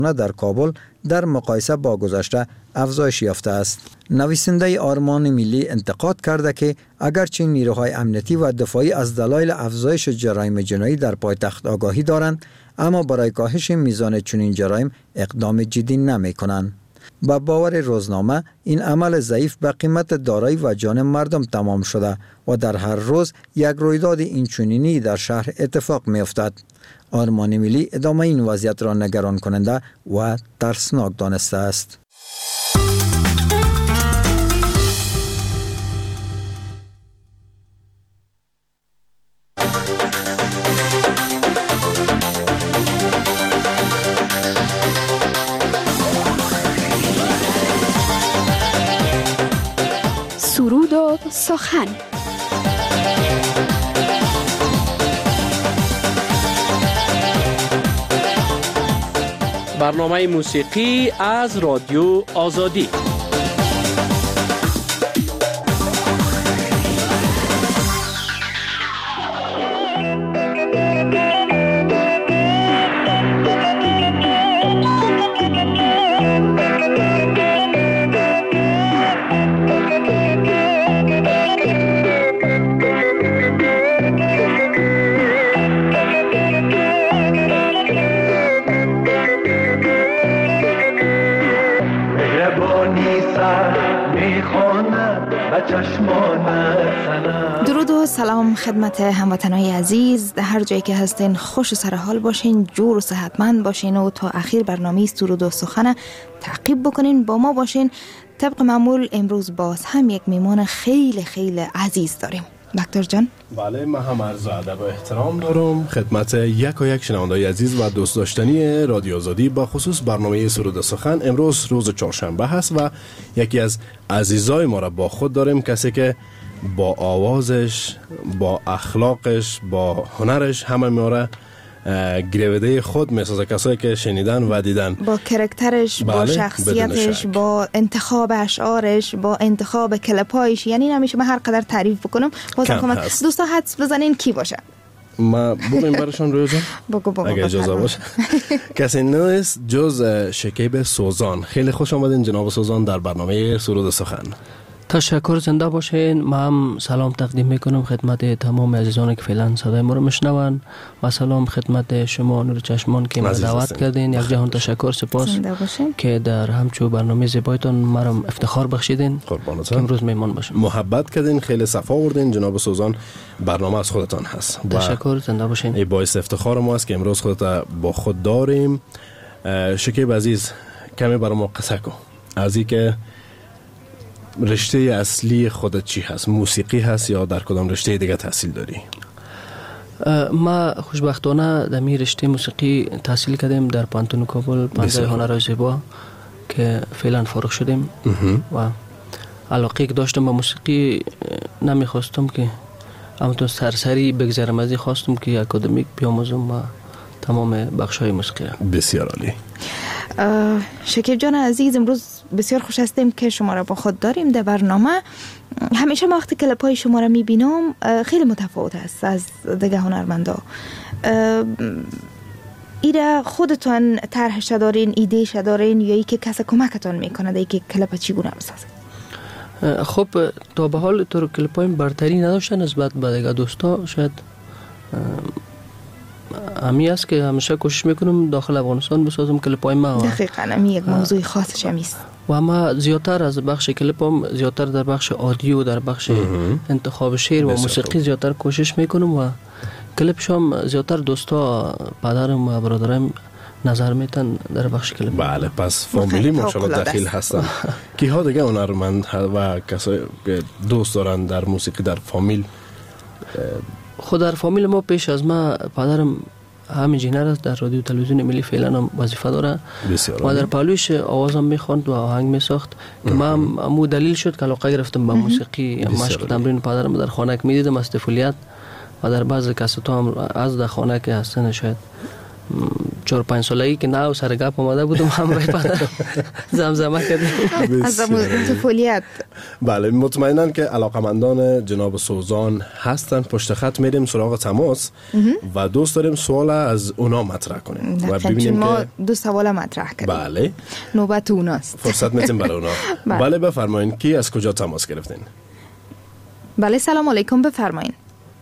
در کابل در مقایسه با گذشته افزایش یافته است. نویسنده آرمان ملی انتقاد کرده که اگرچه نیروهای امنیتی و دفاعی از دلایل افزایش جرایم جنایی در پایتخت آگاهی دارند، اما برای کاهش میزان چنین جرایم اقدام جدی نمی کنند. با باور روزنامه این عمل ضعیف به قیمت دارایی و جان مردم تمام شده و در هر روز یک رویداد این چنینی در شهر اتفاق می افتد. آرمان ملی ادامه این وضعیت را نگران کننده و ترسناک دانسته است. سرود و سخن. برنامه موسیقی از رادیو آزادی. درود و سلام خدمت هموطنای عزیز، در هر جایی که هستین خوش و سرحال باشین، جور و صحتمند باشین و تا اخیر برنامه سرود و سخن تعقیب بکنین، با ما باشین. طبق معمول امروز باز هم یک میمون خیلی خیلی عزیز داریم. دکتر جان. بله، من هم عرض ادب و احترام دارم خدمت یک شنوندای عزیز و دوست داشتنی رادیو آزادی، با خصوص برنامه سرود و سخن. امروز روز چهارشنبه هست و یکی از عزیزای ما را با خود داریم، کسی که با آوازش، با اخلاقش، با هنرش همه ما را گرویده خود میسازه، کسایی که شنیدن و دیدن، با کرکترش، با شخصیتش، با انتخاب اشعارش، با انتخاب کلپایش. یعنی نمیشه من هر قدر تعریف بکنم بازم کمک. دوستا حدس بزنین کی باشه؟ ما بگیم برشان روی جان بگو اگه اجازه باشه. کسی نیست جز شکیب سوزان. خیلی خوش آمدین جناب سوزان در برنامه سرود و سخن. تشکر، زنده باشین. من هم سلام تقدیم میکنم خدمت تمام عزیزانی که فعلا صدای ما رو میشنون و سلام خدمت شما نور چشمان که ما دعوت کردین. یک جهان تشکر، سپاس که در همچو برنامه زیبایتان ما رو افتخار بخشیدین که امروز میمان باشیم. محبت کردین، خیلی صفا آوردین جناب سوزان. برنامه از خودتان هست. تشکر، زنده باشین. این باعث افتخار ما است که امروز خودت با خود داریم. شکیب عزیز، کمی برای ما قصه کن از این که رشته اصلی خودت چی هست؟ موسیقی هست یا در کدام رشته دیگه تحصیل داری؟ ما خوشبختانه در می رشته موسیقی تحصیل کردیم در پانتون کابل، پانزه هنرهای زیبا که فعلا فارغ شدیم و علاقه که داشتم به موسیقی نمیخواستم که همونطور سرسری بگذرم، از این خواستم که اکادمیک بیاموزم و تمام بخش‌های موسیقی. بسیار عالی. شکیب جان عزیز، امروز بسیار خوش هستیم که شما را با خود داریم در برنامه. همیشه ما وقتی کلپای شما را میبینم خیلی متفاوت است از دیگه هنرمندا. ایره خودتان طرحش دارین، ایدهش دارین یا ای که کسی کمکتان میکنه ای که کلپ چگونه بسازه؟ خب تا به حال تو کلپای برتری نداشتن نسبت به دیگه دوستا. شاید همی است که همیشه کوشش میکنم داخل افغانستان بسازم کلپای ما. دقیقاً همی یک موضوع خاصش همیست و ما زیادتر از بخش کلپم زیادتر در بخش آدیو، در بخش انتخاب شعر و موسیقی زیادتر کوشش میکنم و کلپ شام زیادتر دوستا پدرم و برادرم نظر میتن در بخش کلپ. بله، پس فامیلی ماشاءالله دخیل هستن. کی ها دیگه هنرمند و کسایی که دوست دارن در موسیقی در فامیل؟ خود در فامیل ما پیش از ما پدرم همین جینر است، در رادیو تلویزیون ملی فعلا هم وظیفه داره و در پهلویش آوازم میخواند و آهنگ میساخت که من همون دلیل شد که علاقه گرفتم به موسیقی. مشق تمرین پدرم در خانه که میدیدم از طفولیت و در بعض کسات هم از در خانه که هستن شاید 4-5 سالگی که نه سرگپ آمده بودم همراه پدرم زمزمه کردیم از طفولیت. بله، مطمئناً که علاقمندان جناب سوزان هستن. پشت خط میریم سراغ تماس و دوست داریم سوال از اونا مطرح کنیم و ببینیم ما که دو سوال مطرح کردیم. بله، نوبت اوناست. فرصت میتیم برای اونا. بله بفرمایید، کی از کجا تماس گرفتین؟ بله سلام علیکم، بفرمایید.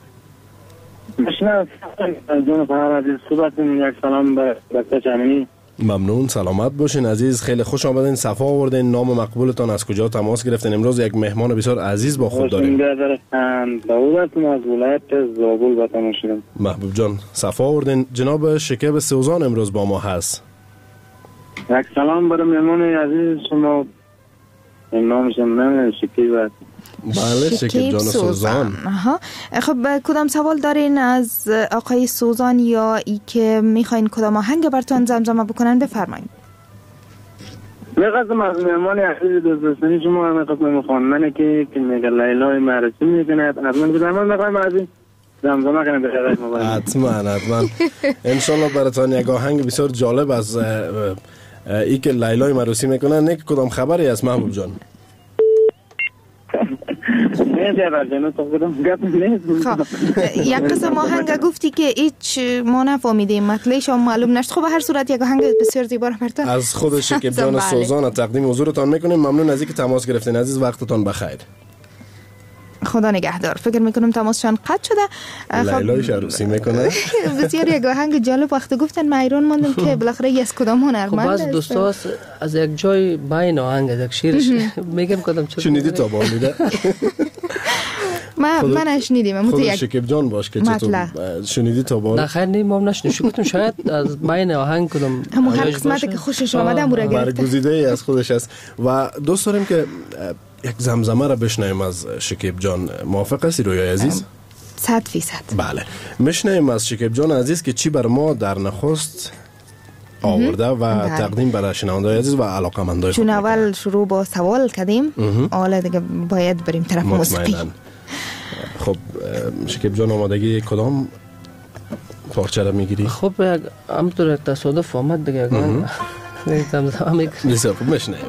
مشنه جون فرار عزیز، صبحتون یک سلام به دکتر چمنی. ممنون، سلامت باشین عزیز، خیلی خوش آمدین، صفا آوردین. نام مقبولتان، از کجا تماس گرفتین؟ امروز یک مهمان بسیار عزیز با خود داریم. داودتون از ولایت زابل به تماس شدم. محبوب جان صفا آوردین. جناب شکیب سوزان امروز با ما هست. یک سلام برای مهمان عزیز شما. نامشم من شکیب است. بله، شکیب جان سوزان. خب کدام سوال دارین از آقای سوزان یا ای که میخواین کدام آهنگ براتون زمزمه بکنن؟ بفرمایید. می‌خواستم از مهمان عزیز دوستانی شما می‌خواستم خواندن که میگه لیلای معرسی میکند. از من که درمان میخوایم عزیز زمزمه کنم به خیلی مبارک. حتما انشالله براتون یک آهنگ بسیار جالب از ای که لیلای معرسی میکنن. نیک کدام خبری است محبوب جان؟ یک قسم آهنگ گفتی که هیچ ما نفهمیدیم، مطلعش هم معلوم نشد. خب به هر صورت یک آهنگ بسیار زیبا براتون از خود شکیب جان سوزان تقدیم حضورتان میکنیم. ممنون از اینکه تماس گرفتین عزیز، وقتتان بخیر. خدا نگهدار. فکر میکنم تماسشان قطع شده. لیلایش عروسی میکنه. بسیار یک آهنگ جالب وقت گفتن من ایران ماندم که بالاخره از کدام هنرمند. خب از دوستا از یک جای بین آهنگ یک شیرش میگم کدام چه شنیدی تا بالیده؟ من نشنیدیم. خود شکیب جان باش که چطور شنیدی تا بال؟ نه خیر نیم هم نشنیدم. گفتم شاید از بین آهنگ کدام همون هر قسمتی که خوشش آمده امورا گرفته. برگزیده ای از خودش است و دوست داریم که یک زمزمه را بشنویم از شکیب جان. موافق هستی رویا عزیز؟ 100%. بله، میشنویم از شکیب جان عزیز که چی بر ما در نخست آورده و تقدیم برای شنونده‌های عزیز و علاقه‌مندای. چون اول شروع با سوال کردیم، حالا دیگه باید بریم طرف موسیقی. خب شکیب جان آمادگی کدام پارچه را میگیری؟ خب همطور یک تصادف آمد دیگه. زمزمه میکنیم. بسیار خوب، میشنویم.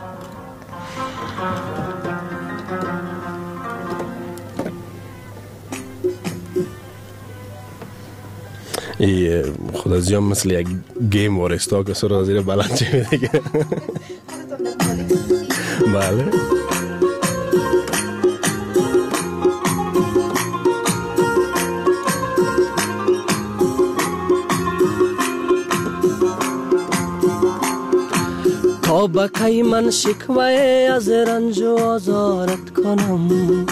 ای خود از یام مثل یک گیم وارستا که سر از زیر بلند چه میده. بله تا بکی من شکوه از رنج و آزارت کنم،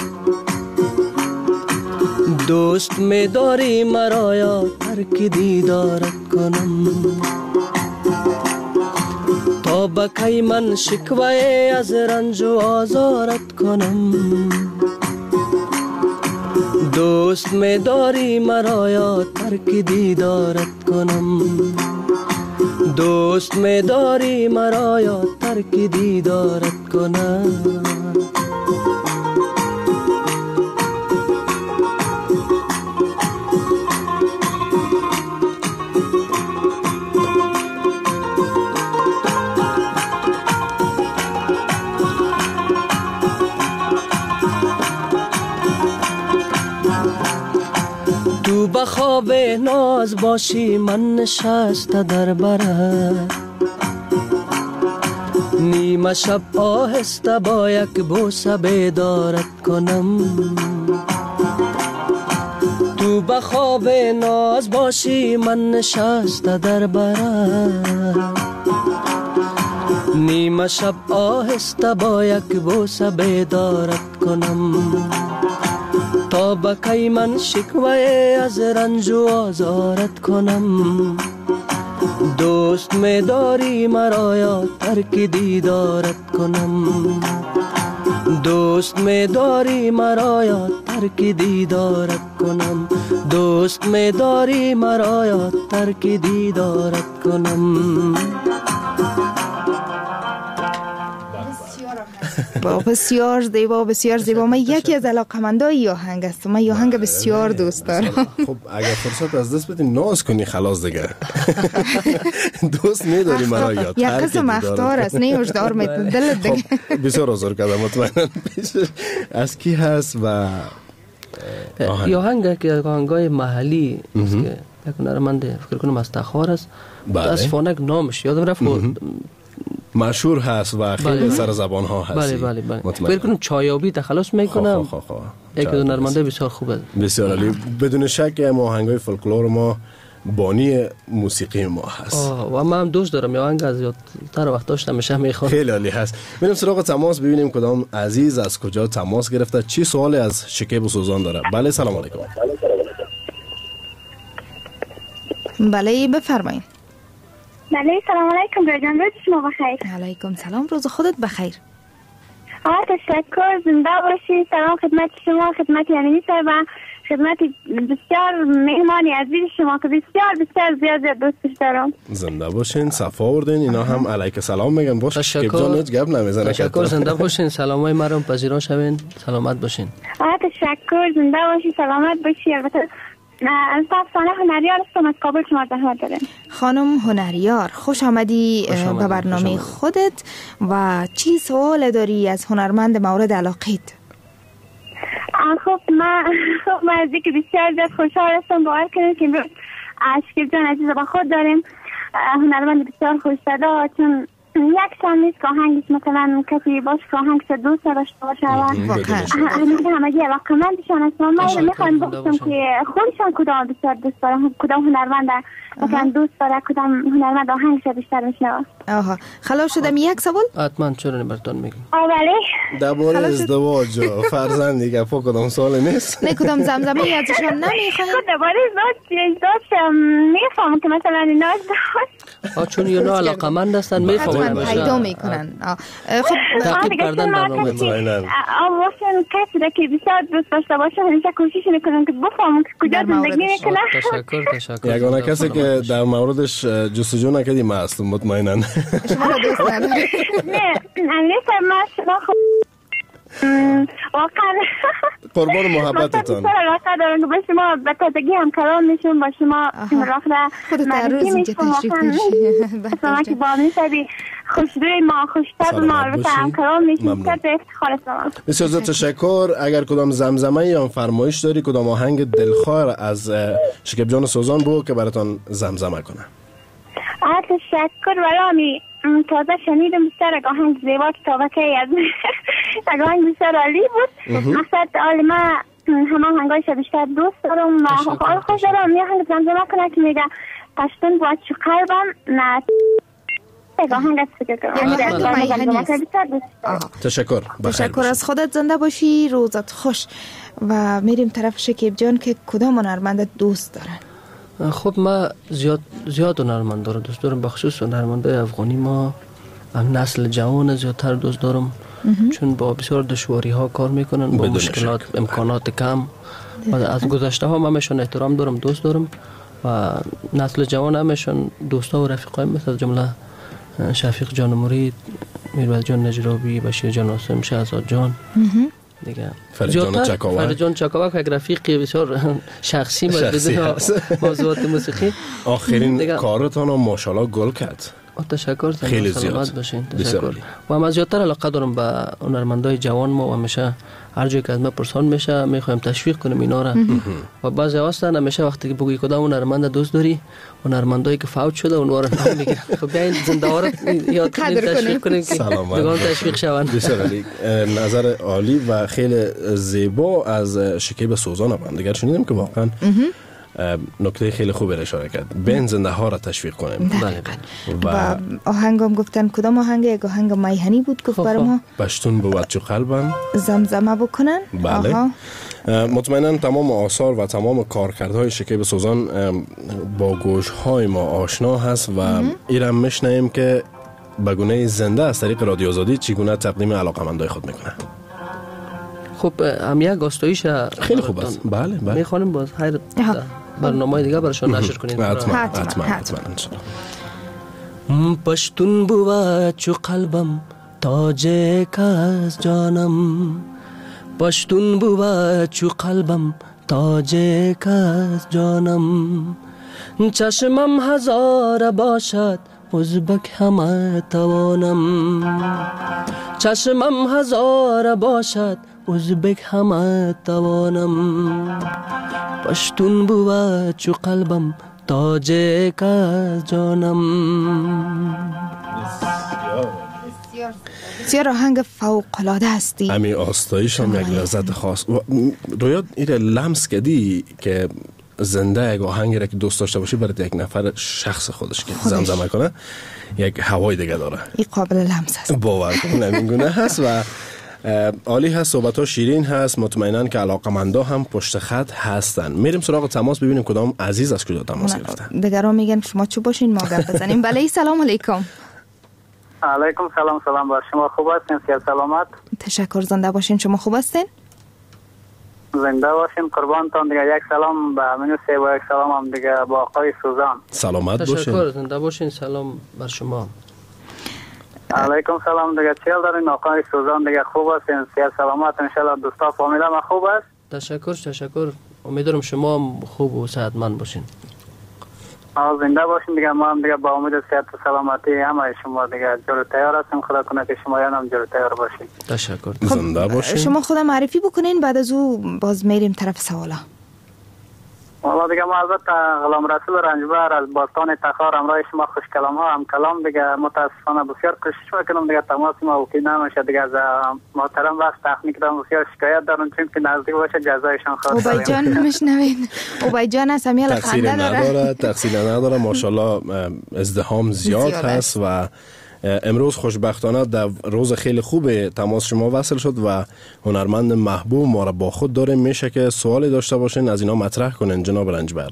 دوست می داری مرا یا ترک دیدارت کنم. تا بکی من شکوه از رنج و آزارت کنم، دوست می داری مرا یا ترک دیدارت کنم. دوست می داری مرا یا ترک دیدارت کنم. تو به خواب ناز باشی من نشسته در برت، نیمه شب آهسته با یک بوسه بیدارت کنم. تو به خواب ناز باشی من نشسته در برت، نیمه شب آهسته با یک بوسه بیدارت کنم. تا بکی من شکوه از رنج و آزارت کنم، دوست می داری مرا یا ترک دیدارت کنم. دوست می داری مرا یا ترک دیدارت کنم. دوست می داری مرا یا ترک دیدارت کنم. بسیار زیبا، بسیار زیبا. من یکی از علاقمندای ای آهنگ هستم. من آهنگ بسیار دوست دارم. خب اگر فرصت از دست بدی ناز کنی خلاص دیگه. دوست نداری مرا یاد. یک قسم اختار است، نه هشدار میتونه دلت دیگه. بسیار آزار کردم مطمئنا. از کی هست و آهنگ که آهنگای محلی است که یک هنرمند فکر کنم از تخار است. از فانک نامش یادم رفت. مشهور هست و خیلی سر زبان ها هست. بله. فکر کنم چایابی تخلص میکنم. یک هنرمند بسیار خوب است. بسیار عالی. بدون شک آهنگای فولکلور ما بانی موسیقی ما هست. و من هم دوست دارم آهنگ از زیادتر وقت داشتم میشه میخوام. خیلی عالی هست. بریم سراغ تماس ببینیم کدام عزیز از کجا تماس گرفته، چی سوالی از شکیب سوزان داره. بله سلام علیکم. بله بفرمایید. بله سلام علیکم برجان، روز شما بخیر. علیکم سلام، روز خودت بخیر. تشکر، زنده باشی. سلام خدمت شما، خدمت یعنی و خدمت بسیار مهمانی عزیز شما که بسیار زیاد دوستش دارم. زنده باشین، صفا آوردین. اینا هم علیک سلام میگن. باشه تشکر. گپ نمیزنه. تشکر، زنده باشین، سلامای مرا پذیرا شوین، سلامت باشین. تشکر، زنده باشی، سلامت باشی. البته افسانه هنریار هستم از کابل، شما زحمت دارین. خانم هنریار خوش آمدی به برنامه خودت. و چی سوال داری از هنرمند مورد علاقیت؟ خب من از اینکه بسیار زیاد خوشحال هستم باور کنید که امروز شکیب جان عزیز با خود داریم. هنرمند بسیار خوش صدا، چون یک شان نیست که آهنگش مثلا کسی باش که آهنگش دوست داشته باشه و همگی علاقمندشان هست. من میخوایم بگفتم که خودشان کدام بسیار دوست داره، کدام هنرمند مثلا دوست داره، کدام هنرمند آهنگش بیشتر میشنوه. خلاص شدم یک سوال؟ حتما چرا براتون میگم. بله. درباره ازدواج و فرزند دیگه کدام سوال نیست؟ نه کدام زمزمه ازشون نمیخواین؟ درباره ازدواج میفهمم که مثلا اینا چون اینا علاقمند هستن میفهمن پیدا میکنن. خب تعقیب کردن برنامه واسه کسی که بسیار دوست داشته باشه همیشه کوشش میکنن که بفهمن کجا زندگی میکنه. تشکر. یگانه کسی که در موردش جستجو نکردی من اصلا مطمئنا شما رو دوست ندارم. نه شما واقعا قربان محبتتون. من علاقه دارم که با شما به تازگی همکاران میشون، با شما راه خودت در روز اینجا تشریف داشتی. شما که با میشوی خوشروی ما، خوشتب ما، البته همکاران میشون که به افتخار شما. بسیار زیاد تشکر. اگر کدام زمزمه یا فرمایش داری، کدام آهنگ دلخواه از شکیب جان سوزان بگو که براتون زمزمه کنه. تشکر. ولی تازه شنیدم بسیار آهنگ زیبا که تابکه از آهنگ بسیار عالی بود. مقصد ما همه آهنگایش بیشتر دوست دارم و حال خوش دارم. می آهنگ زمزمه کنه که میگه پشتون با چو قلبم نه آهنگ از فکر کنم. تشکر از خودت، زنده باشی، روزت خوش. و میریم طرف شکیب جان که کدام هنرمند دوست دارن؟ خب ما زیاد هنرمندا رو دوست دارم، بخصوص هنرمندای افغانی ما نسل جوان زیادتر دوست دارم، چون با بسیار دشواری ها کار میکنن، با مشکلات امکانات کم. و از گذشته ها همشون احترام دارم، دوست دارم و نسل جوان همشون دوستا و رفیقای مثل جمله شفیق جان مرید، میروز جان نجرابی، بشیر جان عاصم، شهزاد جان دیگه، فرجان چکاوک یک رفیقی بسیار شخصی بدون موضوعات موسیقی. آخرین کارتان رو ماشاءالله گل کرد. تشکر. خیلی زیاد باشین. تشکر. و من زیادتر علاقه دارم به هنرمندای جوان ما و همیشه هر جایی که از ما پرسان میشه میخوایم تشویق کنیم اینا را. و بعضی هستن همیشه وقتی که بگویی کدام هنرمند دوست داری، هنرمندایی که فوت شده اونها رو نام میگیرن. خب بیاین زنده ها رو یاد کنیم، تشویق کنیم که دیگه تشویق شوند. بسیار عالی. نظر عالی و خیلی زیبا از شکیب سوزان هم دیگر شنیدم که واقعا نکته خیلی خوبی اشاره کرد. بین زنده ها را تشویق کنیم. و آهنگم گفتن کدام آهنگ؟ یک آهنگ مایهنی بود گفت برای ما پشتون بود چو قلبم زمزمه بکنن. بله. مطمئنا تمام آثار و تمام کارکردهای شکیب سوزان با گوشهای ما آشنا هست و ایرم میشنیم که به گونه زنده از طریق رادیو آزادی چگونه تقدیم علاقمندای خود میکنه. خب هم یک گاستاییش خیلی خوب است. بله میخوانیم باز هر برنامه دیگه براشون نشر کنیم. حتما پشتون بود چو قلبم تاج کس جانم، پشتون بود چو قلبم تاج کس جانم. چشمم هزار باشد ازبک همه توانم، چشمم هزار باشد ازبک همه توانم. پشتون بود چو قلبم تاج کس جانم. بسیار آهنگ فوق‌العاده هستی. همین آستایش هم یک لذت خاص. رویاد ایره لمس کردی که زنده یک آهنگی را که دوست داشته باشی برای یک نفر شخص خودش که زمزمه کنه یک هوای دیگه داره. این قابل لمس هست. باور کن همین گونه هست و عالی هست. صحبت ها شیرین هست. مطمئنن که علاقمندا هم پشت خط هستن. میریم سراغ تماس ببینیم کدام عزیز از کجا تماس گرفتن. دیگران میگن شما چو باشین ما گپ بزنیم. بله سلام علیکم. علیکم سلام. سلام بر شما. خوب هستین؟ صحت سلامت؟ تشکر. زنده باشین. شما خوب هستین؟ زنده باشین. قربانتان. دیگه یک سلام به همین سه و یک سلام هم دیگه با آقای سوزان. سلامت باشین. تشکر. زنده باشین. سلام بر شما. علیکم سلام. دیگه چیل دارین آقای سوزان؟ دیگه خوب هستین؟ صحت سلامت؟ انشالله دوستا فامیلا ما خوب است؟ تشکر. امیدوارم شما هم خوب و صحتمند باشین. زنده باشین. دیگه ما هم دیگه با امید صحت و سلامتی همه شما دیگه جلو تیار هستیم. خدا کنه که شما هم جلو تیار باشین. تشکر. زنده باشین. شما خود معرفی بکنین بعد از او باز میریم طرف سوالا. والله دیگه ما البته غلام رسول رنجبر از باستان تخار همراه شما خوش کلام ها هم کلام دیگه متاسفانه بسیار کوشش میکنم دیگه تماس ما اوکی نمیشه دیگه. از محترم وقت تخنیک دارم بسیار شکایت دارم چون که نزدیک باشه جزایشان خواهد. اوبای جان میشنوین. اوبای جان از همیال خنده داره. تقصیر نداره. ماشاءالله ازدحام زیاد هست و امروز خوشبختانه در روز خیلی خوب تماس شما وصل شد و هنرمند محبوب ما را با خود داریم. میشه که سوالی داشته باشین از اینا مطرح کنین جناب رنجبر.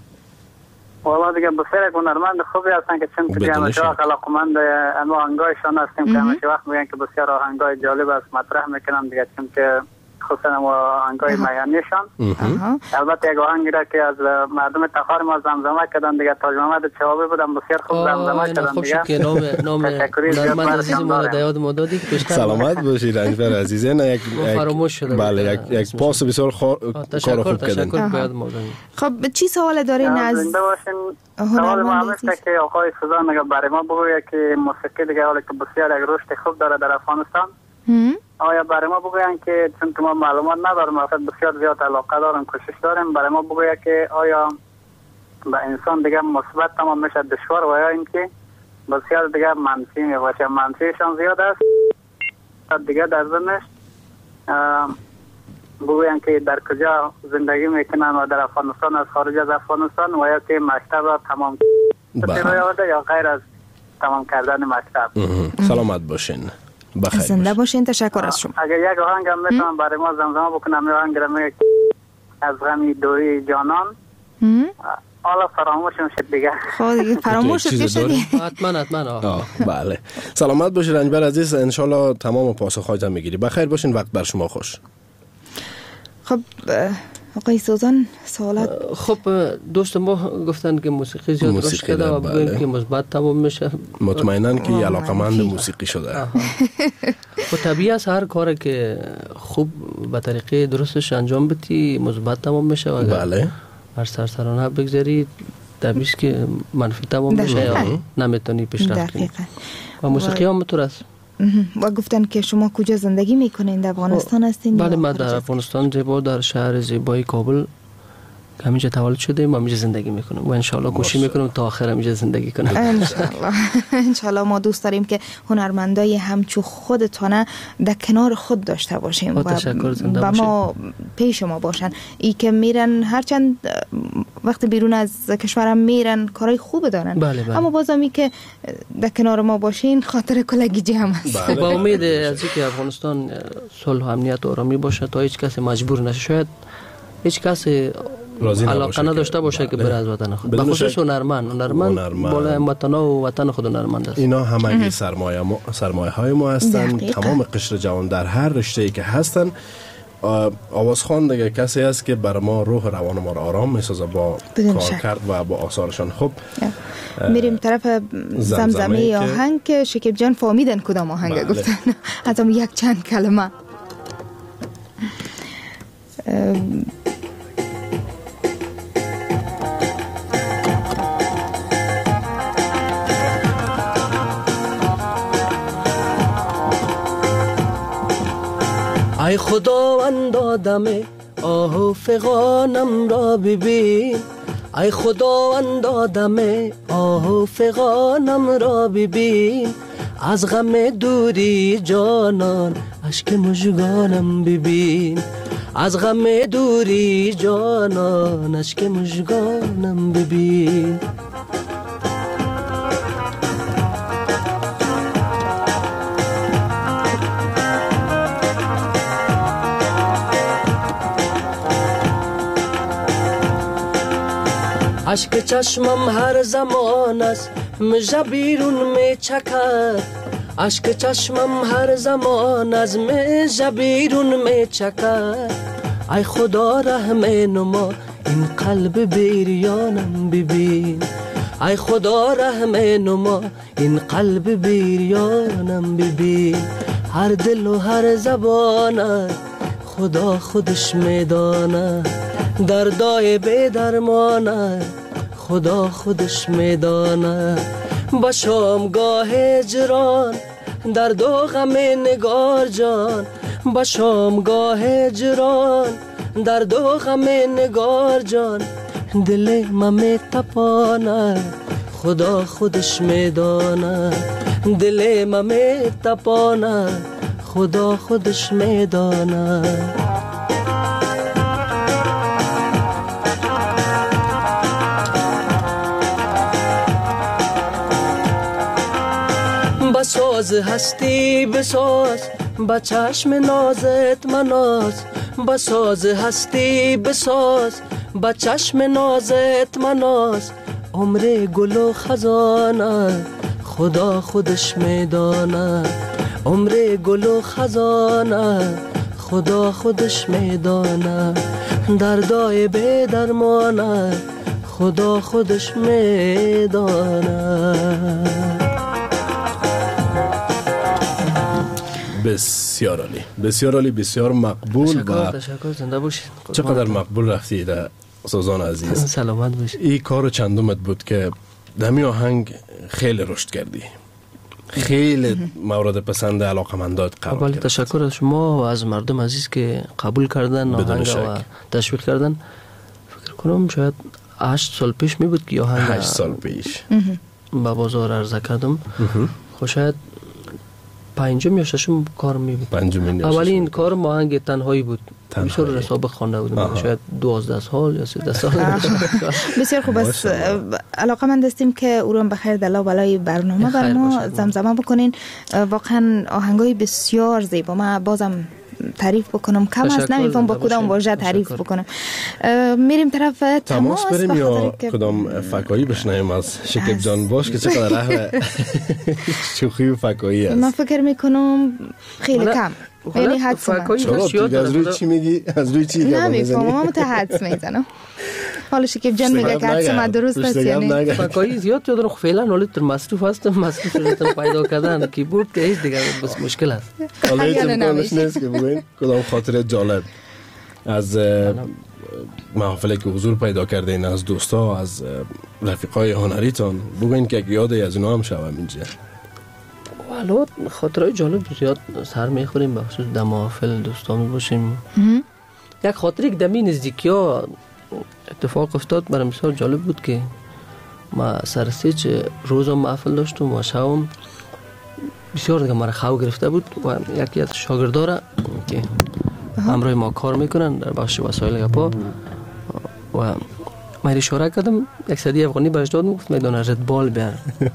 والا دیگه بسیار هنرمند خوبی هستن که چون که همیشه علاقمند اما آهنگایشان هستیم که همیشه وقت میگن که بسیار آهنگای جالب است مطرح میکنم دیگه چون که خصوصا آهنگای میانیشان. البته یک آهنگی را که از مردم تخار ما زمزمه کردن دیگه تاج محمد چوابی بودن بسیار خوب زمزمه کردن دیگه. خوب که نام هنرمند عزیز ما را یاد ما دادی که سلامت باشید رنجبر عزیز. نه فراموش شده. بله یک پاس بسیار کار خوب کردن. خب چی سوال دارین از زنده باشین؟ سوال ما هم است که آقای سوزان اگر برای ما بگوید که موسیقی دیگه حالی که بسیار یک رشد خوب داره در افغانستان آیا برای ما بگوین که چون که ما معلومات ندارم وقت بسیار زیاد علاقه دارم کوشش دارم برای ما بگوید که آیا به انسان دیگه مثبت تمام میشه دشوار و یا اینکه بسیار دیگه منفی میباشه؟ منفیشان زیاد است دیگه در ضمنش بگوین که در کجا زندگی میکنن و در افغانستان از خارج از افغانستان و یا که مکتب را تمام یا غیر از تمام کردن مکتب. سلامت باشین. بخیر زنده باشین. تشکر از شما. اگر یک آهنگ هم میتونم برای ما زمزمه بکنم یه آهنگ را میگه از غمی دوری جانان حالا فراموش میشد دیگه. خب دیگه فراموش شد. حتما. بله. سلامت باشید رنجبر عزیز. انشالله تمام پاسخ‌هایت هم میگیری. بخیر باشین. وقت بر شما خوش. خب آقای سوزان سوالات. خب دوست ما گفتن که موسیقی زیاد رشد کرده و بگویم که مثبت تمام میشه. مطمئنن که علاقمند موسیقی شده. خب طبیعی است هر کاری که خوب به طریقه درستش انجام بدی مثبت تمام میشه و بله هر سرسرانه بگذاری طبیعی است که منفی تمام میشه یا نمیتونی پیشرفت کنی. و موسیقی هم اینطور است. و گفتن که شما کجا زندگی میکنین؟ در افغانستان هستین؟ بله من در افغانستان زیبا در شهر زیبای کابل همینجا تولد شدیم و همینجا زندگی میکنم و انشالله کوشش میکنم تا آخر همینجا زندگی کنم. انشالله ما دوست داریم که هنرمندای همچو خودتانه در کنار خود داشته باشیم و ما پیش ما باشن. ای که میرن هرچند وقتی بیرون از کشورم میرن کارهای خوب دارن بله. اما بازمی که در کنار ما باشین خاطر کلگی جمع است. با امید از اینکه افغانستان صلح و امنیت و آرامی باشه تا هیچ کسی مجبور نشه. شاید هیچ کسی علاقه نداشته باشه که بره از وطن خود. به خصوص هنرمند بالای وطن و وطن خود هنرمند است. اینا همگی سرمایه های ما هستند. تمام قشر جوان در هر رشته‌ای که هستن آوازخوان دیگه کسی است که برای ما روح روان ما را آرام میسازه با کار کرد و با آثارشان. خب میریم طرف زمزمه آهنگ که شکیب جان فهمیدن کدام آهنگ گفتن. حتی یک چند کلمه. ای خداوند آدم آه و فغانم را ببین، ای خداوند آدم آه و فغانم را ببین، از غم دوری جانان اشک مژگانم ببین، از غم دوری جانان اشک مژگانم ببین. اشک چشمم هر زمان است مژه بیرون می چکد، اشک چشمم هر زمان از مژه بیرون می چکد، ای خدا رحم نما این قلب بریانم ببین، ای خدا رحم نما این قلب بریانم ببین، هر دل و هر زبان خدا خودش میدانه، دردای بی درمانه خدا خودش میدانه، با شامگاه هجران درد و غم نگار جان، با شامگاه هجران درد و غم نگار جان، دل من میتپانه خدا خودش میدانه، دل من میتپانه خدا خودش میدانه. بساز هستی بساز با چشم نازت مناز، بساز هستی بساز با چشم نازت مناز، عمر گل و خزانه خدا خودش میدانه، عمر گل و خزانه خدا خودش میدانه، دردای بی درمانه خدا خودش میدانه. بسیار عالی، بسیار عالی، بسیار مقبول. تشکر، زنده باشید. چقدر مقبول رفتی در سازان عزیز. سلامت باشید. این کار چندمت بود که دمی آهنگ خیلی رشد کردی، خیلی مورد پسند علاقمندات قرار گرفت. تشکر از شما و از مردم عزیز که قبول کردن آهنگ و تشویق کردن. فکر کنم شاید 8 سال پیش می بود که آهنگ 8 سال پیش با بازار عرضه کردم. شاید 5 یا 6 کار می بود. اولین کار آهنگ تنهایی بود. بسیار رسابه خوانده بودم. شاید 12 سال یا 13 سال. بسیار خوب است. علاقه‌مند هستیم که او رو بخیر دلا بالای برنامه بر ما زمزمه بکنین. واقعا آهنگای بسیار زیبا. ما بازم تعریف بکنم کم است، نمیفهم با کدام واژه تعریف بکنم. میریم طرف تماس بریم یا کدام فکایی بشنویم از شکیب جان باش که چقدر اهل شوخی و فکایی است. من فکر میکنم خیلی کم، یعنی حدس از روی چی میگی؟ از روی چی نمیفهمم، من متحدث میزنم. حالا شکیب جان میگه که حدس من درست است یعنی فکایی زیاد یادم فعلا حالا در مصروف هستم، مصروف شدم پیدا کردن کیبورد که هیچ دیگه بس مشکل است. حالا هیچ امکانش نیست که بگوین کدام خاطره جالب از محافلی که حضور پیدا کرده این از دوستا از رفیقای هنریتان بگوین که یادی از اونا هم شوم اینجا. حالا خاطرهای جالب زیاد سر میخوریم، به خصوص در محافل دوستا می باشیم. یک خاطری که دمی نزدیکی ها اتفاق افتاد برای مثال جالب بود که ما سرسیج روزم محفل داشتم و شبم بسیار دیگه مرا خو گرفته بود و یکی از شاگردارا که همراه ما کار میکنن در بخش وسایل گپا و من اشاره کردم یک صدی افغانی برش داد گفت میدونه رد بال بیار.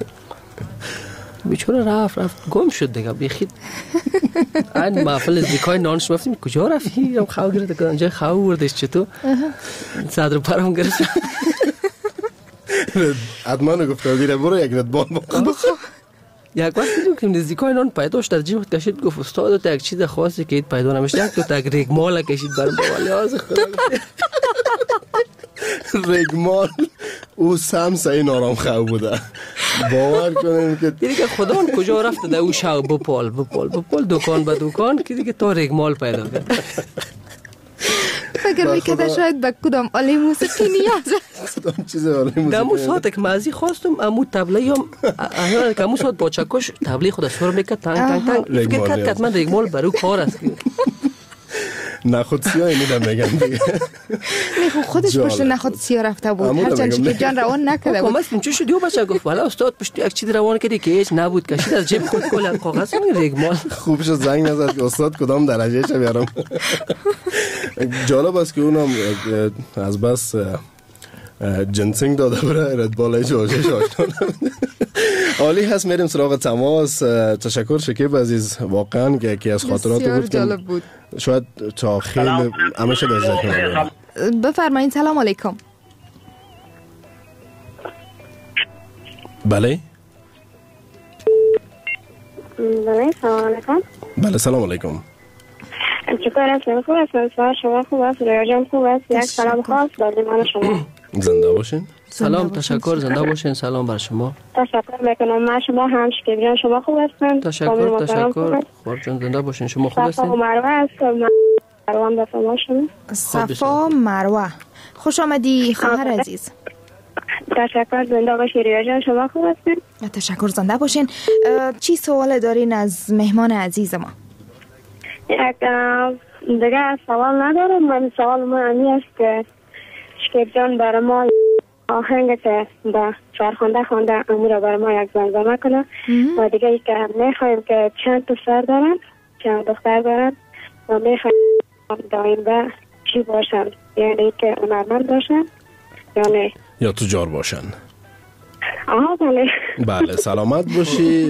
بیچاره رفت گم شد دیگه بیخید این محفل زیکای نانش رفتیم کجا رفتی؟ هم خواهو گرفت که انجای خواهو وردش چطور صدر پرم گرفت. حتما گفت دیره برو یک رد بال بکن. یک وقتی که نزدیکای نان پیداش در جیب کشید گفت استاد تو یک چیز خاصی که پیدا نمیشه، یک تو تک رگمال کشید برام ولی از خدا رگمال او سمس این آرام خواه بوده. باور کنیم که دیگه خدا کجا رفته در او شو بپال دکان به دکان که دیگه تا رگمال پیدا کرد. فکر میکرده شاید به کدام آله موسیقی نیاز کدام چیز آله موسیقی. دمو ساعت که مازی خواستم امو تبله هم احیانا که امو ساعت با چکش تبله خود سر میکرد تنگ فکر کرد من رگمال برو کار است. نخود سیاه میدم میگم دیگه. نه خودش پشت نخود سیاه رفته بود، هرچند شکیب جان روان نکرده بود. کامست چه شد؟ یو بچه گفت والا استاد پشت یک چیز روان کردی که هیچ نبود، کشید از جیب خود کل کاغذ رگمال. خوب شد زنگ نزد که استاد کدام درجه چه بیارم. جالب است که اونم از بس جنسینگ داده برای رد بالای جوجهش آشنا نبوده. عالی هست. میریم سراغ تماس. تشکر شکیب عزیز، واقعا که یکی از خاطرات بود جالب بود. شاید تا خیلی همیشه در ذهن بفرمایید. سلام علیکم. بله سلام علیکم. بله سلام علیکم. چطور هستین؟ خوب هستین؟ شما خوب هست؟ ریاجان خوب هست؟ یک سلام خاص دادیم من شما. زنده باشین. سلام، تشکر، زنده باشین. سلام بر شما. تشکر میکنم. من شما هم شکیب جان شما خوب هستین؟ تشکر. خور جان زنده باشین. شما خوب هستین؟ صفا مروه هستم. مروه به شما شما. صفا مروه. خوش آمدی خواهر عزیز. تشکر. زنده باشین ریاجان شما خوب هستین؟ تشکر، زنده باشین. چی سوال دارین از مهمان عزیز ما؟ یک دیگه سوال ندارم. من سوال من اینی است که شکیب جان برای ما آهنگ که با فرخنده خونده امو را برای ما یک زمزمه کنه و دیگه ای که میخوایم که چند پسر دارن چند دختر دارن و میخوایم دائم به چی باشن، یعنی که هنرمند باشن یا نه یا تجار باشن. بله سلامت باشی.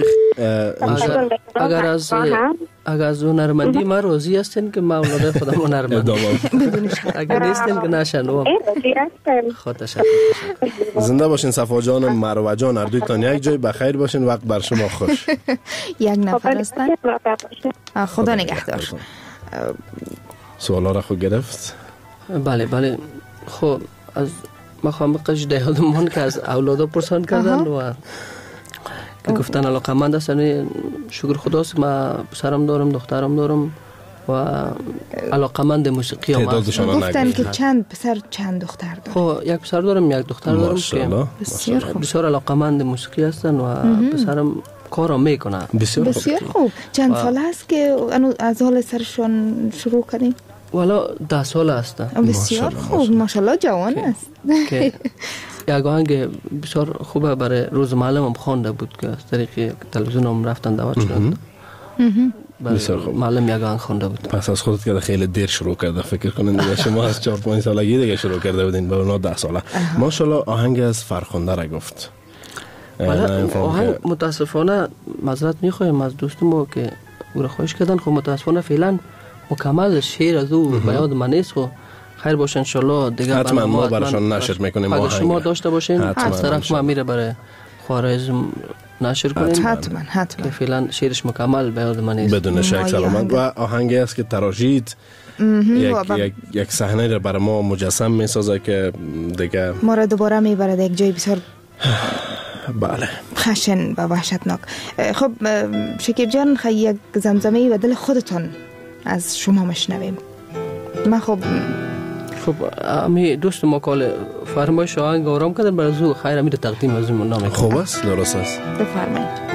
اگر از هنرمندی ما راضی هستین که ما اولاد خودم هنرمند اگر نیستین که نشن. خود تشکر. زنده باشین صفا جان و مروه جان، هر دویتان یک جای بخیر باشین. وقت بر شما خوش. یک نفر هستن. خدا نگهدار. سوالا را خود گرفت؟ بله خب از مخام قش دیادمان که از اولادا پرسان کردن و که گفتن علاقمند هستن. شکر خداست ما پسرم دارم دخترم دارم و علاقمند موسیقی هم گفتن که چند پسر چند دختر دارم. خب یک پسر دارم یک دختر دارم که بسیار علاقمند موسیقی هستن و پسرم کارم میکنه. بسیار خوب. چند سال هست که از حال سرشون شروع کردیم؟ والا 10 سال هستن. بسیار خوب، ماشاءالله جوان است. که یک آهنگ بسیار خوبه برای روز معلم هم خوانده بود که از طریق تلویزیون هم رفتن دعوت شدن. بسیار خوب. معلم یک آهنگ خوانده بود. پس از خودت که خیلی دیر شروع کرده فکر کنین دیگه شما از 4-5 سالگی دیگه شروع کرده بودین به اونا 10 ساله. ماشاءالله آهنگ از فرخنده را گفت. آهنگ متاسفانه معذرت میخوایم از دوستمو که او را خواهش کردن، خب متاسفانه فعلا مکمل شعر از او به یاد من نیست. خب خیر باشه ان شاء الله دیگه حتما ما براشون نشر میکنیم. اگه شما داشته باشین از طرف ما میره برای خوارزم نشر کنیم. حتما که فعلا شعرش مکمل به یاد من نیست. بدون شک سلامت. و آهنگی است که تراژید یک صحنه را برای ما مجسم میسازه که دیگه ما را دوباره میبره یک جای بسیار بله خشن و وحشتناک. خب شکیب جان یک زمزمه و دل خودتون از شما مشنویم. من خب امی دوست ما کال فرمایش آهنگ آرام کردن برای زو خیر امید تقدیم از این نام خوب است. درست است. بفرمایید.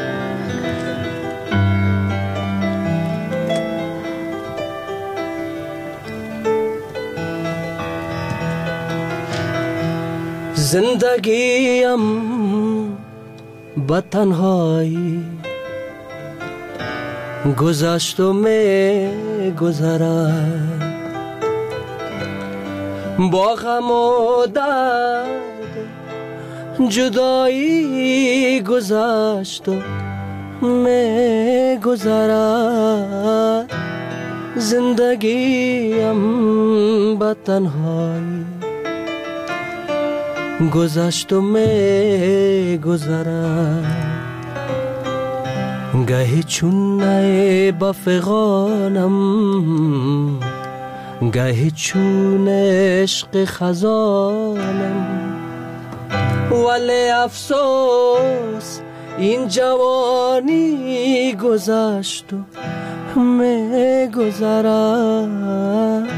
زندگیم با تنهایی گذشت و می گذرد، با غم و درد جدایی گذشت و می گذرد. زندگیم با تنهایی گذشت و می گذرد، گهی چون نای بفغانم گهی چون عشق خزانم ولی افسوس این جوانی گذشت و می گذرد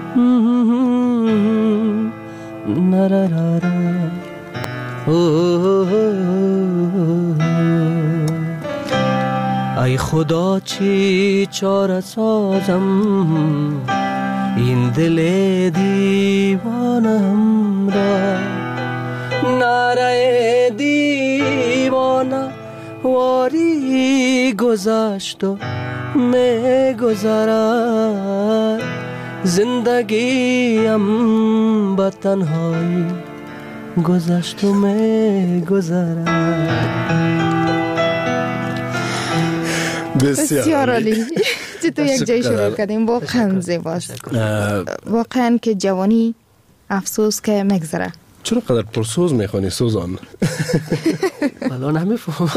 ای خدا چی چاره سازم این دل دیوانم را نره دیوانه واری گذشت و می گذرد زندگیم با تنهایی گذشت و می گذرد. بسیار عالی. تو یک جای شروع کردیم واقعا زیباست. واقعا که جوانی افسوس که مگذره. چرا قدر پرسوز میخوانی سوزان؟ الان نمیفهمم.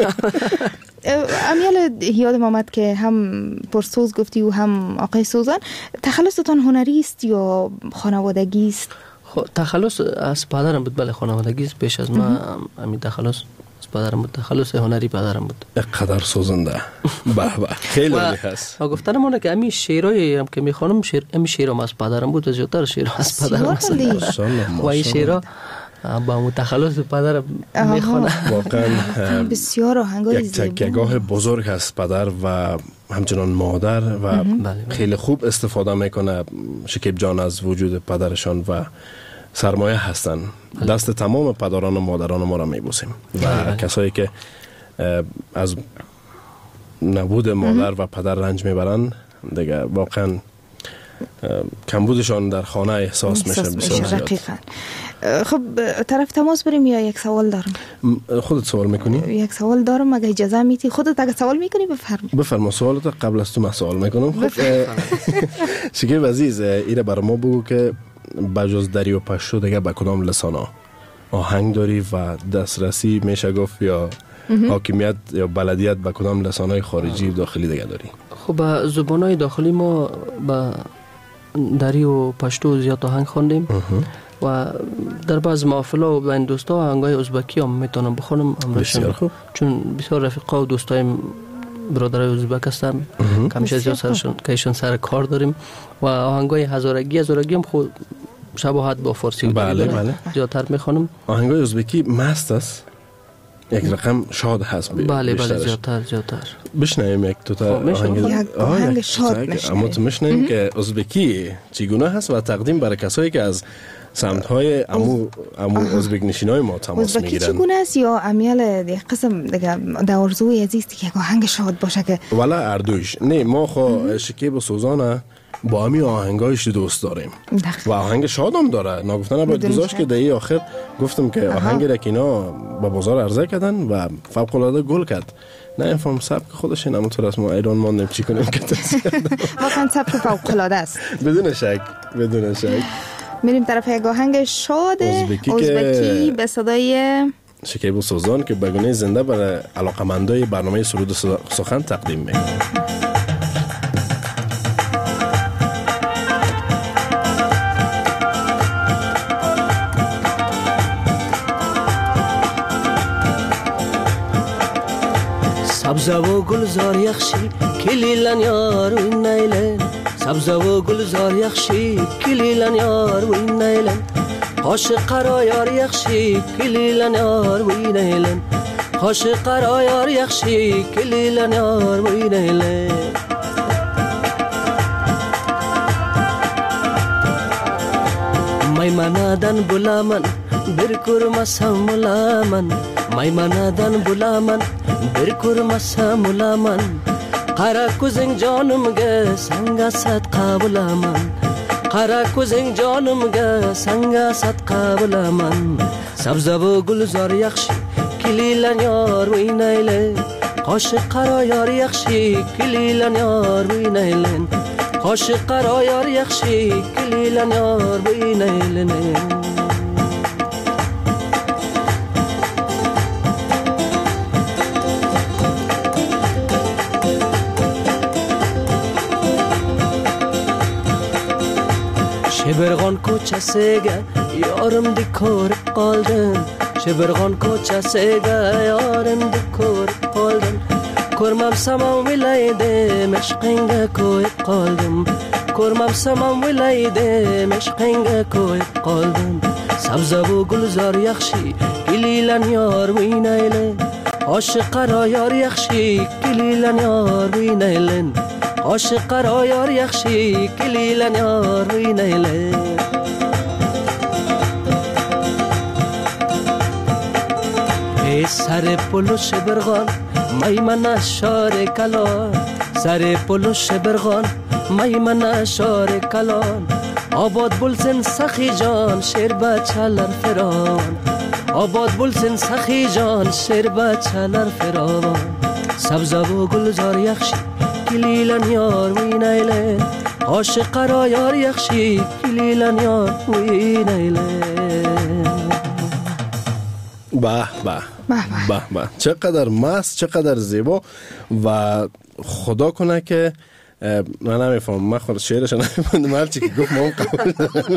امیال یادم آمد که هم پرسوز گفتی و هم آقای سوزان، تخلصتان هنری است یا خانوادگی است؟ تخلص از پدرم بود. بله خانوادگی است. پیش از ما همین تخلص از پدرم بود. تخلص هنری پدرم بود. قدر سوزنده. به به خیلی عالی هست. گفتنم اونه که همین شعرایی هم که میخوانم همین شعرام از پدرم بود. زیادتر شعر از پدرم است. و این شعرها با متخلص پدر میخوانم. واقعا بسیار آهنگای یک تکیه‌گاه بزرگ هست پدر و همچنان مادر و خیلی خوب استفاده میکنه شکیب جان از وجود پدرشان و سرمایه هستن. دست تمام پدران و مادران ما را میبوسیم و کسایی که از نبود مادر و پدر رنج میبرن دیگه واقعا کمبودشان در خانه احساس میشه بسیار زیاد. خب طرف تماس بریم یا یک سوال دارم؟ خودت سوال میکنی؟ یک سوال دارم اگه اجازه میتی. خودت اگه سوال میکنی بفرما سوالت قبل از تو من سوال میکنم. خب شکیب عزیز ایره بر ما بگو که بجز دری و پشتو دیگه با کدام لسانا آهنگ داری و دسترسی میشه گفت یا حاکمیت یا بلدیت با کدام لسانهای خارجی و داخلی دیگه داری؟ خب زبانهای داخلی ما با دری و پشتو زیاد آهنگ خواندیم و در بعض محافل و بین دوستا آهنگای ازبکی هم میتونم بخونم. بسیار خوب. چون بسیار رفیقا و دوستایم برادرای ازبک هستن کمیشه زیاد سرشون که ایشون سر کار داریم و آهنگای هزارگی هم خود شباهت با فارسی بله زیادتر میخونم. آهنگای ازبکی مست است، یک رقم شاد هست. بله زیادتر بشنویم یک تو تا آهنگ شاد اما تو میشنویم که ازبکی چگونه هست و تقدیم برای کسایی که از سمت‌های امو ازبک نشینای ما تماس میگیرن. ازبکی چگونه است یا امیال یک قسم دیگه دورزوی عزیزی که آهنگ شاد باشه که ولی اردویش نه ما خو شکیب و سوزانه با همی آهنگایش دوست داریم و آهنگ شاد هم داره. نگفتن نباید گذاشت که دهی آخر گفتم که آهنگی را که اینا با بازار عرضه کردن و فوق العاده گل کرد. نه این فهم سبک خودش این همونطور از ما ایران ماندیم چی کنیم که واقعا سبک فوق العاده است. بدون شک میریم طرف یک آهنگ شاد ازبکی به صدای شکیب و سوزان که بگونه زنده برای علاقمندای برنامه سرود سخن تقدیم میکنه. سبزه و گلزار یخشی کلیلن یار و این نیلن سبزه و گلزار یخشی کلیلن یار و این نیلن عاشق را یار یخشی کلیلن یار و این نیلن عاشق را یار یخشی کلیلن یار و این نیلن میمنادن بلامن برکر مسم ملامن میمنادن بلامن برکر مسم ملامن قرا کوزنگ جانم گه سنگ صدقه بلامن قرا کوزنگ جانم گه سنگ صدقه بلامن سبزه و گلزار یخشی کلیلن یار و این ایلن عاشق را یار یخشی کلیلن یار و این ایلن عاشق را یار یخشی کلیلن یار و این ایلن شبرغان کوچسیگه یارم دکور قالدن شبرغان کوچسیگه یارم دکور قالدن کرمم سمام ولیده مشقنگه کوی قالدم کرمم سمام ولیده مشقنگه کوی قالدم سبزه و گلزار یخشی گلیلن یار وینایلن عاشق را یار یخشی گلیلن یار وینایلن عاشق را یار یخشی گلیلن یار وینایلن ای سر پلو شبرغان میمن شار کلان سر پلو شبرغان میمن شار کلان آباد بلسن سخی جان شیر بچلر فران آباد بلسن سخی جان شیر بچلر فران سبزه و گلزار یخشی کلیلن یار وینایلن عاشق را یار یخشی کلیلن یار وینایلن به به به به چقدر مست چقدر زیبا و خدا کنه که من نمیفهم من خود شعرش نمیفهمم هرچی که گفت ما قبول دارم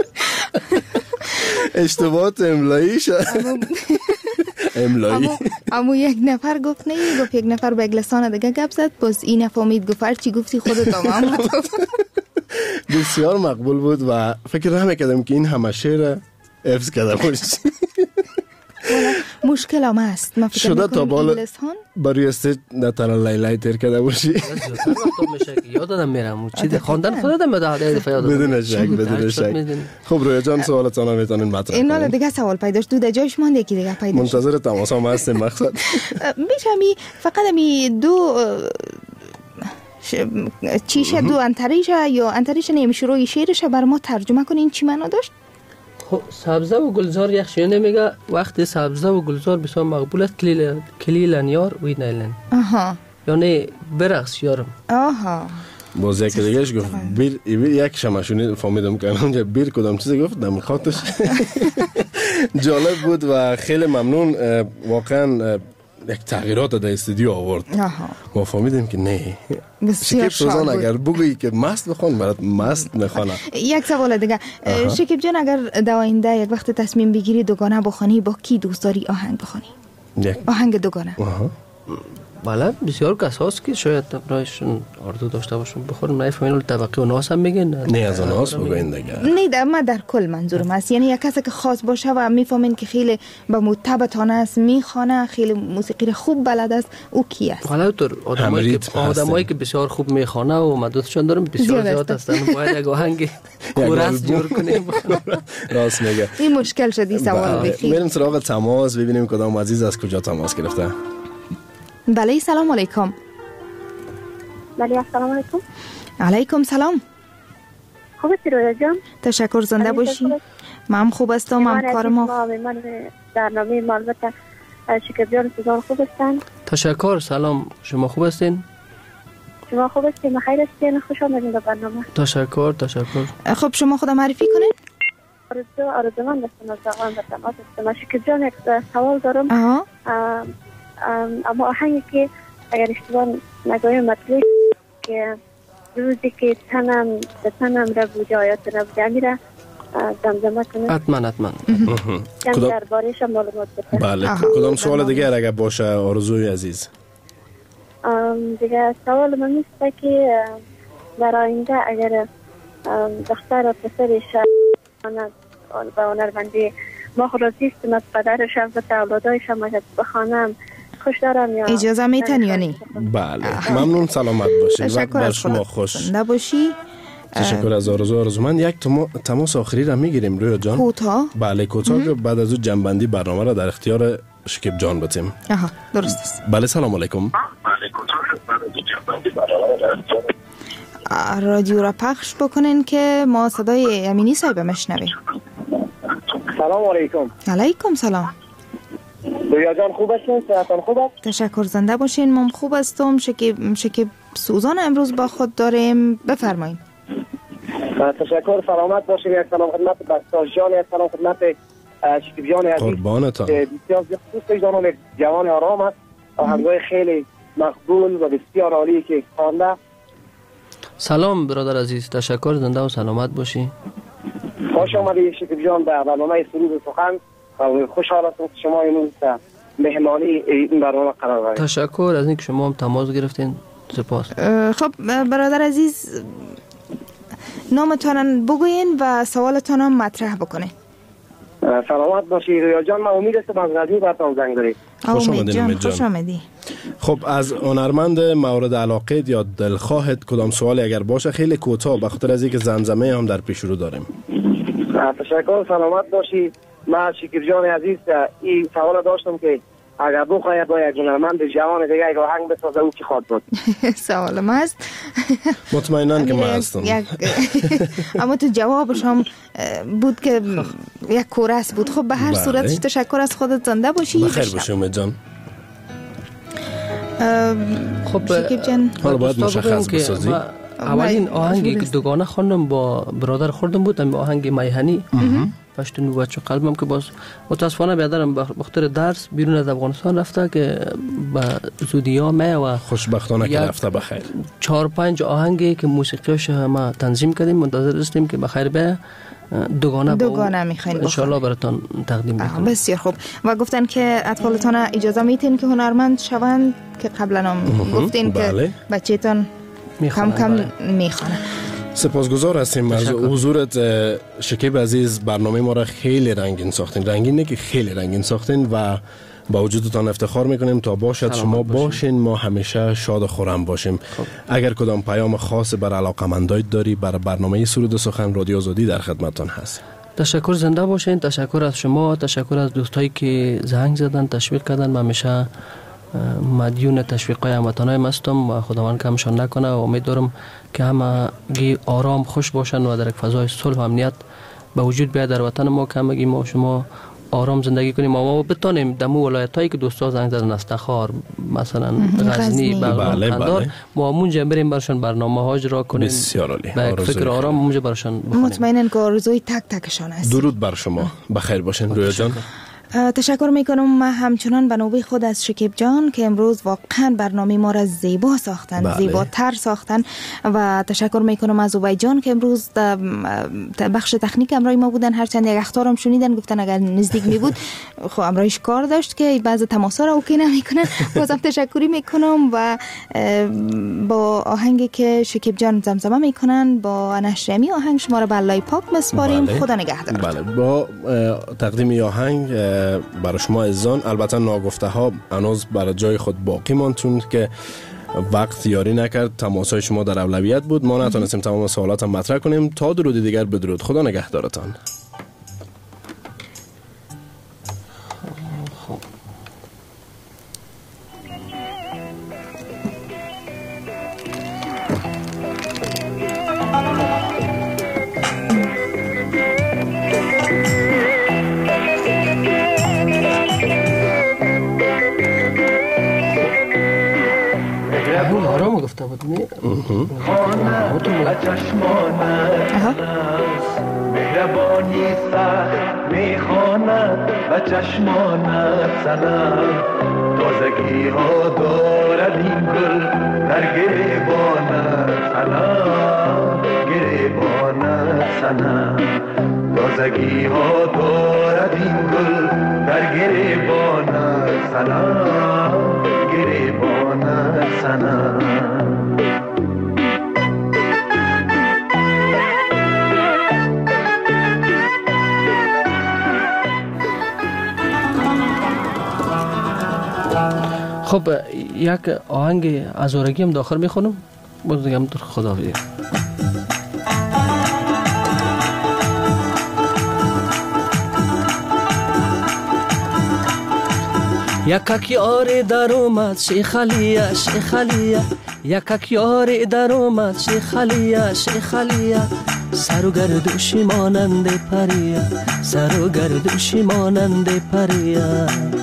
اشتباهات املاییش املایی اما یک نفر گفت نه گفت یک نفر به انگلستان دیگه گپ زد باز این نفهمید گفت هرچی گفتی خودت تمام بسیار مقبول بود و فکر نمی‌کردم که این همه شعر حفظ کرده باشی مشکل هم هست من فکر شده تا بالا انگلستان برای استیج نتر لیلای تیر کرده باشی یاد دادم میرم چیز خواندن خودم به دفعه بدون شک خب رویا جان سوالتان هم میتونین مطرح کنین اینا دیگه سوال پیداش دو جایش مونده یکی دیگه پیداش منتظر تماس هم هستیم مقصد میشمی فقط می دو چیشه دو انتریشه یا انتریشه نیم شروع شعرشه بر ما ترجمه کنین چی معنا داشت؟ خب سبزه و گلزار یخشی نمیگه وقتی سبزه و گلزار بسیار مقبول است کلیلن یار وینایلن یعنی برقص یارم باز یک دیگهش گفت بیر یک شمشونی فهمیدم که اونجا بیر کدام چیزی گفت دم خاطرش جالب بود و خیلی ممنون واقعا یک تغییرات در استودیو آورد ما فهمیدیم که نه شکیب سوزان اگر بگویی که مست بخوان برات مست میخوانه یک سوال دیگه شکیب جان اگر در آینده یک وقت تصمیم بگیری دوگانه بخوانی با کی دوست داری آهنگ بخوانی آهنگ دوگانه بله بسیار کس هست که شاید برایشون آرزو داشته باشون بخورم نه فامیل طبقه و ناس هم میگن نه از اون ناس بگوین دیگه نه من در کل منظورم است یعنی یک کسی که خاص باشه و میفهمین که خیلی با متبتانه است میخوانه خیلی موسیقی خوب بلد است او کی است حالا تو آدمایی که بسیار خوب میخوانه و مدتشون دارم بسیار زیاد هستن باید یک آهنگ کورس جور کنیم راست میگه این مشکل شدی سوال بخیر بریم سراغ تماس ببینیم کدام عزیز از کجا تماس گرفته بله سلام علیکم بله السلام علیکم علیکم سلام خوبی رویا جان تشکر زنده باشی من خوب هستم همکار ما من در نامه معلومات شکیب جان سوزان خوب هستن تشکر سلام شما خوب هستین شما خوب هستین خیر هستین خوش آمدین به برنامه تشکر خب شما خود معرفی کنین آرزومند هستم از آقایان به تماس هستم شکیب جان یک سوال دارم اما آهنگی که اگر اشتباه نگاهی مطلوب که روزی که تنم را جایات نبوده امیره زمزمه کنه حتما کم در بارش معلومات بده بله کدام سوال دیگر اگر باشه آرزوی عزیز دیگه سوال من نیست که در آینده اگر دختر و پسرش به هنرمندی ما خلاصی استم از پدرش و اولادایش هم بخوانم خوش دارم یا اجازه میتن یا نه بله ممنون سلامت باشید وقت بر شما خوش نباشی تشکر از آرزو من یک تماس آخری را میگیریم رویا جان کوتاه بله کوتاه که بعد از اون جنبندی برنامه را در اختیار شکیب جان بتیم درست است بله سلام علیکم رادیو را پخش بکنین که ما صدای امینی صاحب مشنویم سلام علیکم علیکم سلام رویا جان خوب هستین؟ صحتان خوب است؟ تشکر زنده باشین من خوب هستم شکیب سوزان امروز با خود داریم بفرمایید تشکر سلامت باشین یک سلام خدمت بستاش جان یک سلام خدمت شکیب جان قربانتان بسیار دوست دارم یک جوان آرام است آهنگای خیلی مقبول و بسیار عالی که خوانده سلام برادر عزیز تشکر زنده و سلامت باشی خوش آمدید شکیب جان به برنامه سرود و سخن. خوشحال هستم که شما امروز مهمانی این برنامه قرار دارید. تشکر از اینکه شما هم تماس گرفتین. سپاس. خب برادر عزیز، نامتان بگوین و سوالتان هم مطرح بکنین. سلامت باشی رویا جان. من امید هستم از غزنی براتون زنگ دارید. خوش آمدید. خوش آمدی. خب از هنرمند مورد علاقه یا دلخواهت کدام سوالی اگر باشه خیلی کوتاه، به خاطر از اینکه زمزمه هم در پیش رو داریم. تشکر. سلامت باشی. من شکیب جان عزیز این سوال داشتم که اگر بخواهی با یک هنرمند جوان دیگه یک آهنگ بسازه او کی خواد بود؟ سوال ما است. مطمئناً که من هستم. اما تو جوابش هم بود که یک کورس بود. خب به هر صورت تشکر از خودت. زنده باشی. بخیر باشی امید جان. خب شکیب جان حالا باید مشخص بسازی. اولین آهنگی که دوگانه خواندم با برادر خوردم بود این آهنگ میهنی پشت نو بچه قلبم که باز متاسفانه بیادرم بخاطر درس بیرون از افغانستان رفته که به زودی ها می و خوشبختانه که رفته بخیر. 4-5 آهنگی که موسیقیش ما تنظیم کردیم، منتظر هستیم که بخیر به دوگانه میخواین ان شاء الله براتون تقدیم میکنم. بسیار خوب. و گفتن که اطفالتان اجازه میتین که هنرمند شوند که قبلا هم گفتین که بچه‌تان کم کم میخوانه. سپاسگزار هستیم از حضورت شکیب عزیز. برنامه ما را خیلی رنگین ساختین. رنگین نه که خیلی رنگین ساختین و با وجودتان افتخار میکنیم. تا باشد شما باشین ما همیشه شاد و خرم باشیم. اگر کدام پیام خاص بر علاقمندایت داری بر برنامه سرود و سخن رادیو آزادی در خدمتتان هست. تشکر. زنده باشین. تشکر از شما. تشکر از دوستایی که زنگ زدن تشویق کردن. من همیشه مدیون تشویقای هموطنایم هستم و خداوند کمشان نکنه و امیدوارم که همگی آرام خوش باشن و در یک فضای صلح و امنیت به وجود بیاد در وطن ما که همگی ما شما آرام زندگی کنیم و ما بتانیم دمو ولایتایی که دوستا زنگ زدن استخار مثلا غزنی بغلان قندار ما اونجا بریم برشان برنامه ها اجرا کنیم. بسیار عالی. با فکر آرام اونجا برشان بخونیم. مطمئناً که آرزوی تک تکشان است. درود بر شما. بخیر باشین رویا جان. تشکر میکنم من همچنان به نوبه خود از شکیب جان که امروز واقعا برنامه ما را زیبا ساختن. زیباتر ساختن و تشکر میکنم از اوبای جان که امروز بخش تکنیک امرای ما بودن. هرچند یک اخطار هم شنیدن گفتن اگر نزدیک می بود خب امرایش کار داشت که بعض تماسا را اوکی نمیکنن. بازم تشکری میکنم و با آهنگی که شکیب جان زمزمه میکنن با نشریمی آهنگ شما را به الله پاک مسپاریم. خدا نگهدار. بله با تقدیم آهنگ برای شما عزیزان. البته ناگفته ها هنوز برای جای خود باقی ماند چون که وقت یاری نکرد. تماسهای شما در اولویت بود. ما نتونستیم تمام سوالات هم مطرح کنیم. تا درودی دیگر بدرود. خدا نگهدارتان. مهربانی سخت میخواند و چشمانت سنم تازگی ها دارد این گل در گریبانت سنم گریبانت سنم تازگی ها دارد این گل در گریبانت سنم گریبانت سنم. خب یک آهنگ ازارگی هم داخل میخونم باز دیگه هم در خدا بید. یکک یار در اومد شیخ علیه شیخ علیه یکک یار در اومد شیخ علیه شیخ علیه سر و گردوشی مانند پریه سر و گردوشی مانند پریه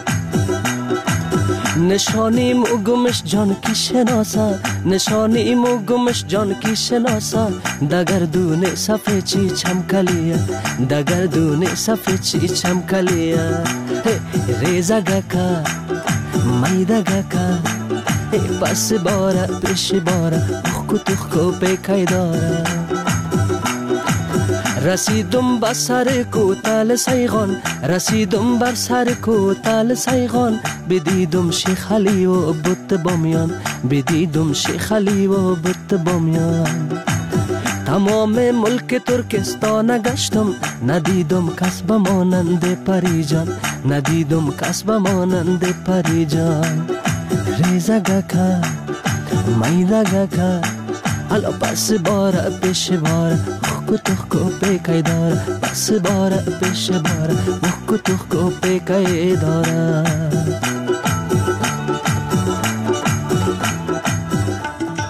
نشانیم و گمش جان کی شناسا نشانیم و گمش جان کی شناسا دگردون صفه چی چمکلیه دگردون صفه چی چمکلیه ریزا گکا مایدا گکا پس بارا پیش بارا اخکو تخکو پیکای دارا رسیدم بر سر کوتل سیغان، رسیدم بر سر کوتل سیغان، بدیدم شیخ علی و بت بامیان، بدیدم شیخ علی و بت بامیان. تمام ملک ترکستان گشتم، ندیدم کس بمانند پریجان، ندیدم کس بمانند پریجان. ریزگا که میدگا که حالا پس باره پیش باره، مخکو تخکو پیکای داره، پس باره پیش باره، مخکو تخکو پیکای داره.